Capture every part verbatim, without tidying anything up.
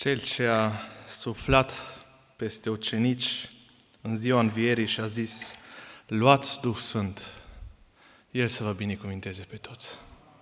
Cel ce a suflat peste ucenici în ziua învierii și a zis: luați Duh Sfânt, El să vă binecuvinteze pe toți.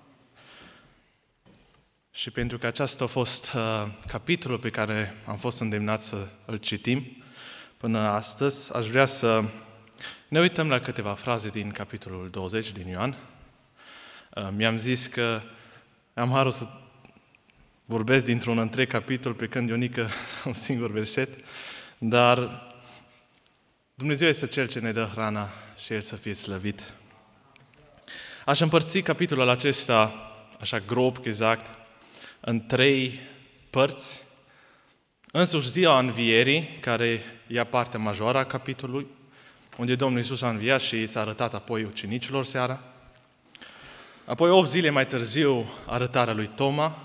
Și pentru că aceasta a fost uh, capitolul pe care am fost îndemnat să îl citim până astăzi, aș vrea să ne uităm la câteva fraze din capitolul douăzeci din Ioan. Uh, mi-am zis că am harul să vorbesc dintr-un întreg capitol, plecând Ionică un singur verset, dar Dumnezeu este Cel ce ne dă hrana și El să fie slăvit. Aș împărți capitolul acesta, așa grob, exact, în trei părți. Însuși ziua învierii, care ia partea majoră a capitolului, unde Domnul Iisus a înviat și s-a arătat apoi ucenicilor seara. Apoi, opt zile mai târziu, arătarea lui Toma.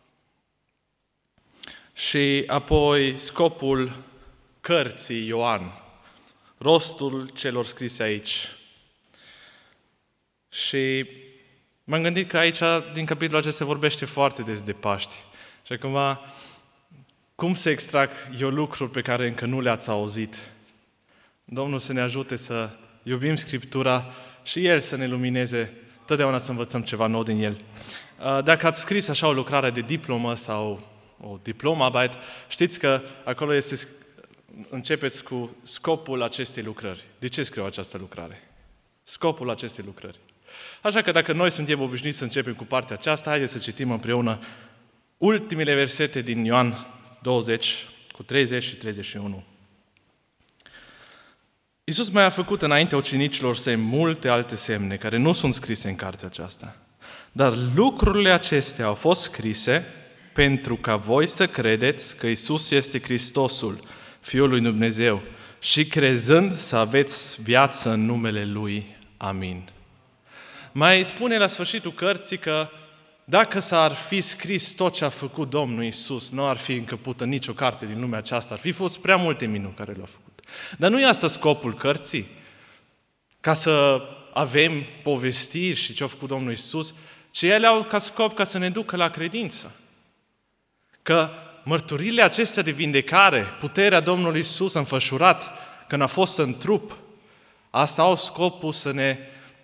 Și apoi scopul cărții Ioan, rostul celor scrise aici. Și m-am gândit că aici, din capitolul acesta, se vorbește foarte des de Paști. Și acum, cum să extrag eu lucruri pe care încă nu le-ați auzit? Domnul să ne ajute să iubim Scriptura și El să ne lumineze, totdeauna să învățăm ceva nou din El. Dacă ați scris așa o lucrare de diplomă sau o diplomarbeit, știți că acolo este, începeți cu scopul acestei lucrări. De ce scriu această lucrare? Scopul acestei lucrări. Așa că dacă noi suntem obișnuiți să începem cu partea aceasta, haideți să citim împreună ultimele versete din Ioan douăzeci, cu treizeci și treizeci și unu. Iisus mai a făcut înaintea ucenicilor săi multe alte semne, care nu sunt scrise în cartea aceasta. Dar lucrurile acestea au fost scrise pentru ca voi să credeți că Iisus este Hristosul, Fiul lui Dumnezeu, și crezând să aveți viață în numele Lui. Amin. Mai spune la sfârșitul cărții că dacă s-ar fi scris tot ce a făcut Domnul Iisus, nu ar fi încăpută nicio carte din lumea aceasta, ar fi fost prea multe minuni care le-a făcut. Dar nu e asta scopul cărții? Ca să avem povestiri și ce a făcut Domnul Iisus, ci ele au ca scop ca să ne ducă la credință. Că mărturile acestea de vindecare, puterea Domnului Iisus înfășurat când a fost în trup, asta au scopul să ne,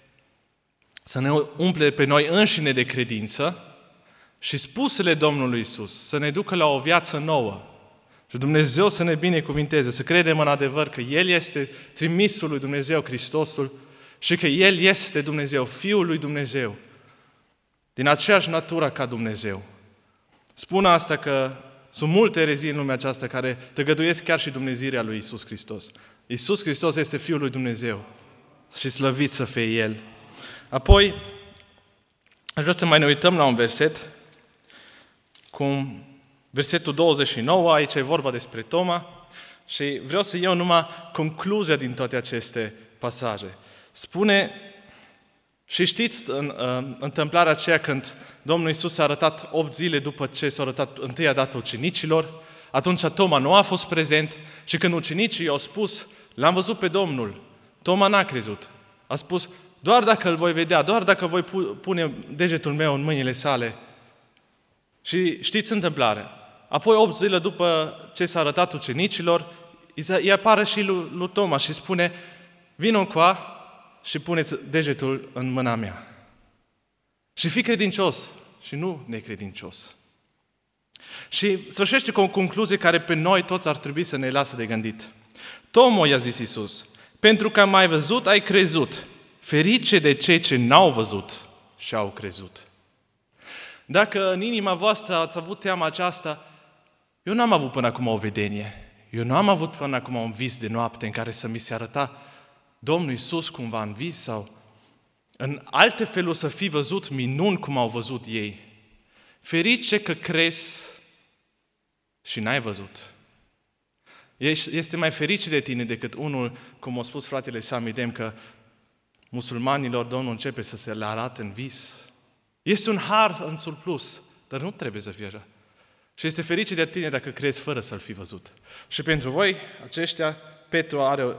să ne umple pe noi înșine de credință și spusele Domnului Iisus să ne ducă la o viață nouă. Și Dumnezeu să ne binecuvinteze, să credem în adevăr că El este trimisul lui Dumnezeu, Hristosul, și că El este Dumnezeu, Fiul lui Dumnezeu, din aceeași natură ca Dumnezeu. Spun asta că sunt multe erezii în lumea aceasta care tăgăduiesc chiar și dumnezeirea lui Iisus Hristos. Iisus Hristos este Fiul lui Dumnezeu și slăvit să fie El. Apoi, aș vrea să mai ne uităm la un verset, cum versetul douăzeci și nouă, aici e vorba despre Toma și vreau să iau numai concluzia din toate aceste pasaje. Spune, și știți în, în întâmplarea aceea când Domnul Iisus s-a arătat opt zile după ce s-a arătat întâia dată ucenicilor, atunci Toma nu a fost prezent și când ucenicii au spus, l-am văzut pe Domnul, Toma n-a crezut. A spus, doar dacă îl voi vedea, doar dacă voi pune degetul meu în mâinile sale. Și știți întâmplarea. Apoi opt zile după ce s-a arătat ucenicilor, îi apare și lui, lui Toma și spune, vino încoa și puneți degetul în mâna mea. Și fii credincios și nu necredincios. Și sfârșește cu o concluzie care pe noi toți ar trebui să ne lasă de gândit. Toma, i-a zis Iisus, pentru că am mai văzut, ai crezut. Ferice de cei ce n-au văzut și au crezut. Dacă în inima voastră ați avut teama aceasta, eu n-am avut până acum o vedenie. Eu nu am avut până acum un vis de noapte în care să mi se arăta Domnul Iisus cumva în vis sau în alte feluri să fi văzut minuni cum au văzut ei. Ferice că crezi și n-ai văzut. Este mai ferice de tine decât unul, cum a spus fratele Samidem, că musulmanilor Domnul începe să se le arate în vis. Este un har în surplus, dar nu trebuie să fie așa. Și este ferice de tine dacă crezi fără să-l fi văzut. Și pentru voi, aceștia, Petru are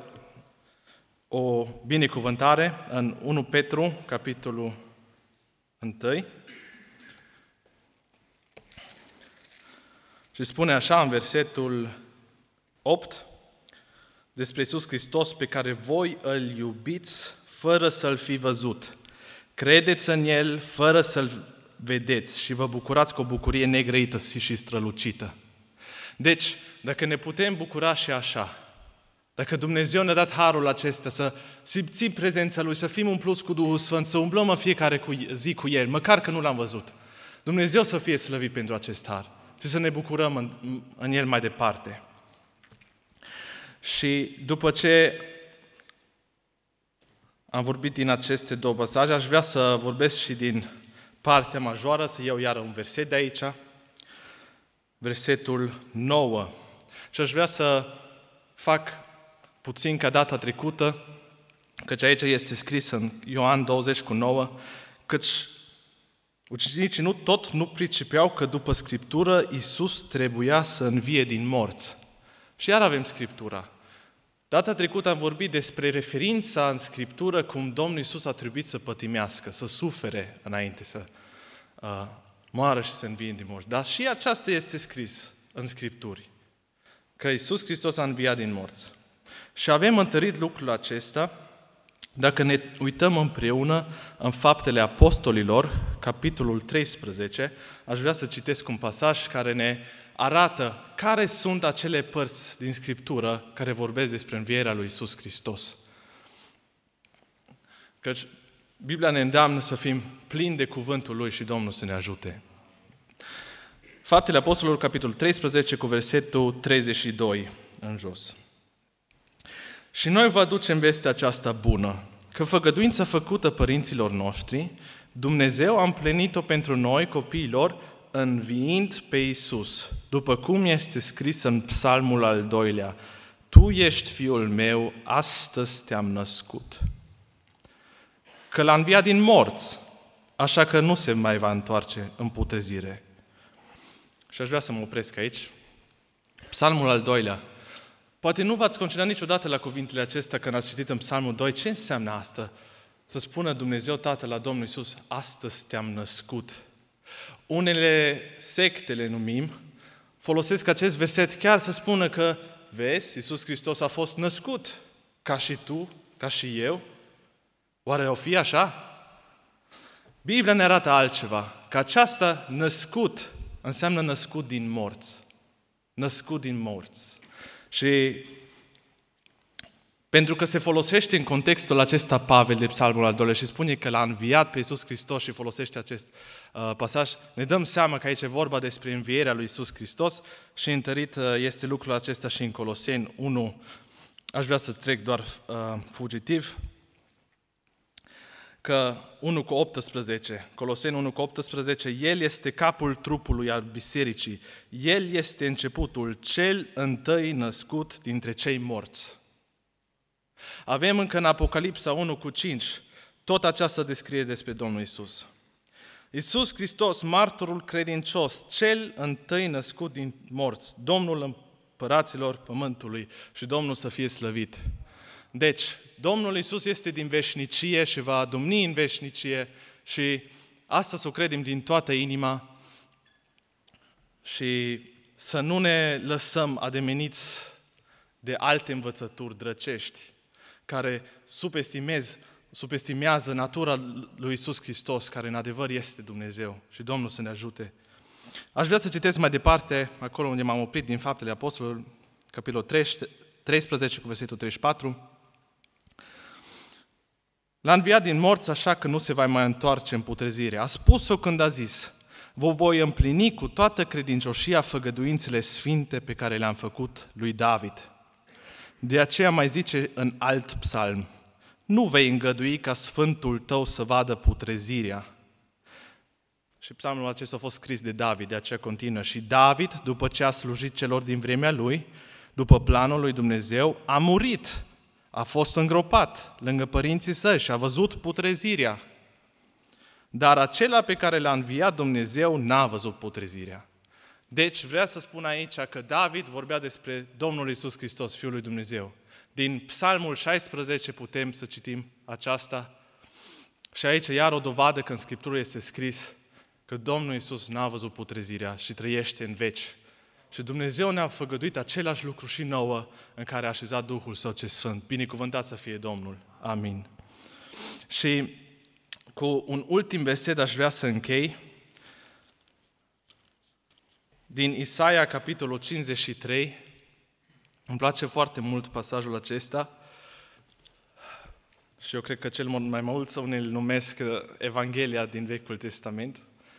o binecuvântare în unu Petru, capitolul unu. Și spune așa în versetul opt, despre Iisus Hristos pe care voi îl iubiți fără să-L fi văzut. Credeți în El fără să-L vedeți și vă bucurați cu o bucurie negrăită și strălucită. Deci, dacă ne putem bucura și așa, dacă Dumnezeu ne-a dat harul acesta să simțim prezența Lui, să fim umpluți cu Duhul Sfânt, să umblăm în fiecare zi cu El, măcar că nu L-am văzut, Dumnezeu să fie slăvit pentru acest har și să ne bucurăm în, în El mai departe. Și după ce am vorbit din aceste două pasaje, aș vrea să vorbesc și din partea majoară, să iau iară un verset de aici, versetul nouă. Și aș vrea să fac puțin ca data trecută, căci aici este scris în Ioan douăzeci cu nouă, căci ucenicii nu tot nu pricepeau că după Scriptură Iisus trebuia să învie din morți. Și iar avem Scriptura. Data trecută am vorbit despre referința în Scriptură cum Domnul Iisus a trebuit să pătimească, să sufere înainte să uh, moară și să învie din morți. Dar și aceasta este scris în Scripturi, că Iisus Hristos a înviat din morți. Și avem întărit lucrul acesta dacă ne uităm împreună în Faptele Apostolilor, capitolul treisprezece. Aș vrea să citesc un pasaj care ne arată care sunt acele părți din Scriptură care vorbesc despre învierea lui Iisus Hristos. Căci Biblia ne îndeamnă să fim plini de cuvântul Lui și Domnul să ne ajute. Faptele Apostolilor, capitolul treisprezece, cu versetul treizeci și doi în jos. Și noi vă aducem vestea aceasta bună, că făgăduința făcută părinților noștri, Dumnezeu a împlinit-o pentru noi, copiilor, înviind pe Iisus, după cum este scris în psalmul al doilea, Tu ești Fiul meu, astăzi te-am născut. Că l-a înviat din morți, așa că nu se mai va întoarce în putezire. Și aș vrea să mă opresc aici. Psalmul al doilea. Poate nu v-ați concentrat niciodată la cuvintele acestea când ați citit în Psalmul doi. Ce înseamnă asta? Să spună Dumnezeu Tatăl la Domnul Iisus, astăzi te-am născut. Unele secte, le numim, folosesc acest verset chiar să spună că, vezi, Iisus Hristos a fost născut, ca și tu, ca și eu. Oare o fi așa? Biblia ne arată altceva, că aceasta născut înseamnă născut din morți. Născut din morți. Și pentru că se folosește în contextul acesta Pavel de Psalmul al doilea și spune că l-a înviat pe Iisus Hristos și folosește acest uh, pasaj, ne dăm seama că aici e vorba despre învierea lui Iisus Hristos și întărit uh, este lucrul acesta și în Coloseni unu. Aș vrea să trec doar uh, fugitiv, că unu cu optsprezece, Coloseni unu cu optsprezece, El este capul trupului al bisericii, El este începutul, cel întâi născut dintre cei morți. Avem încă în Apocalipsa unu cu cinci, tot aceasta descrie despre Domnul Iisus. Iisus Hristos, martorul credincios, cel întâi născut din morți, Domnul împăraților pământului și Domnul să fie slăvit. Deci, Domnul Iisus este din veșnicie și va domni în veșnicie și asta să o credem din toată inima și să nu ne lăsăm ademeniți de alte învățături drăcești care subestimez, subestimează natura lui Iisus Hristos, care în adevăr este Dumnezeu și Domnul să ne ajute. Aș vrea să citesc mai departe, acolo unde m-am oprit din Faptele Apostolilor, capitolul treisprezece, cu versetul treizeci și patru. L-a înviat din morți așa că nu se va mai întoarce în putrezire. A spus-o când a zis, vă voi împlini cu toată credincioșia făgăduințele sfinte pe care le-am făcut lui David. De aceea mai zice în alt psalm, nu vei îngădui ca sfântul tău să vadă putrezirea. Și psalmul acesta a fost scris de David, de aceea continuă. Și David, după ce a slujit celor din vremea lui, după planul lui Dumnezeu, a murit, a fost îngropat lângă părinții săi și a văzut putrezirea. Dar acela pe care l-a înviat Dumnezeu n-a văzut putrezirea. Deci vrea să spun aici că David vorbea despre Domnul Iisus Hristos, Fiul lui Dumnezeu. Din Psalmul șaisprezece putem să citim aceasta și aici iar o dovadă că în Scriptură este scris că Domnul Iisus n-a văzut putrezirea și trăiește în veci Și Dumnezeu ne-a făgăduit același lucru și nouă în care a așezat Duhul Său ce Sfânt. Binecuvântat să fie Domnul. Amin. Și cu un ultim verset aș vrea să închei. Din Isaia, capitolul cincizeci și trei. Îmi place foarte mult pasajul acesta. Și eu cred că cel mai mult să unii îl numesc Evanghelia din Vechiul Testament.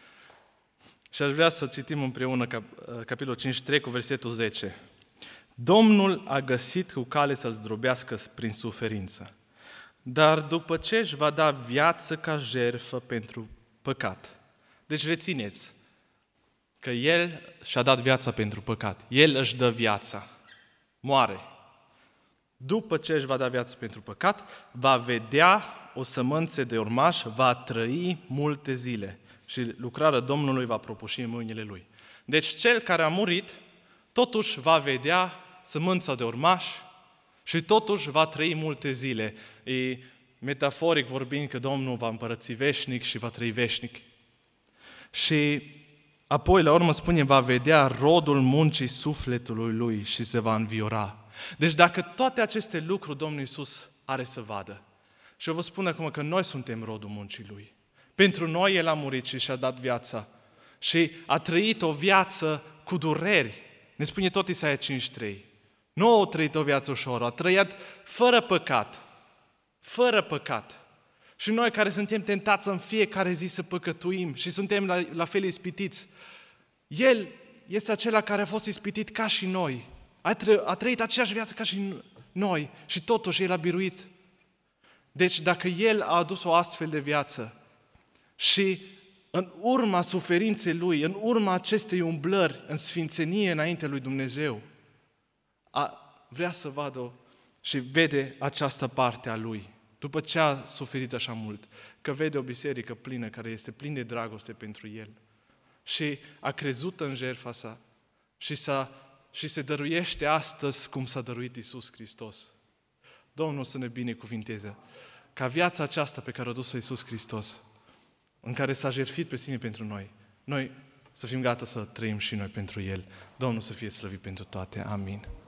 Și aș vrea să citim împreună capitolul cincizeci și trei cu versetul zece. Domnul a găsit cu cale să-l zdrobească prin suferință, dar după ce își va da viață ca jertfă pentru păcat. Deci rețineți că El și-a dat viața pentru păcat. El își dă viața. Moare. După ce își va da viață pentru păcat, va vedea o sămânță de urmaș, va trăi multe zile și lucrarea Domnului va propăși în mâinile Lui. Deci cel care a murit, totuși va vedea sămânța de urmaș și totuși va trăi multe zile. E metaforic vorbind că Domnul va împărăți veșnic și va trăi veșnic. Și apoi, la urmă spune, va vedea rodul muncii sufletului Lui și se va înviora. Deci dacă toate aceste lucruri Domnul Iisus are să vadă, și eu vă spun acum că noi suntem rodul muncii Lui. Pentru noi El a murit și și-a dat viața și a trăit o viață cu dureri. Ne spune tot Isaia cincizeci și trei. Nu a trăit o viață ușoară, a trăit fără păcat. Fără păcat. Și noi care suntem tentați în fiecare zi să păcătuim și suntem la, la fel ispitiți, El este acela care a fost ispitit ca și noi. A, tră, a trăit aceeași viață ca și noi și totuși El a biruit. Deci dacă El a adus o astfel de viață și în urma suferinței Lui, în urma acestei umblări în sfințenie înainte lui Dumnezeu, a, vrea să vadă și vede această parte a Lui, după ce a suferit așa mult, că vede o biserică plină, care este plină de dragoste pentru El și a crezut în jertfa sa și, s-a, și se dăruiește astăzi cum s-a dăruit Iisus Hristos. Domnul să ne binecuvinteze ca viața aceasta pe care a dus-o Iisus Hristos, în care s-a jertfit pe sine pentru noi, noi să fim gata să trăim și noi pentru El. Domnul să fie slăvit pentru toate. Amin.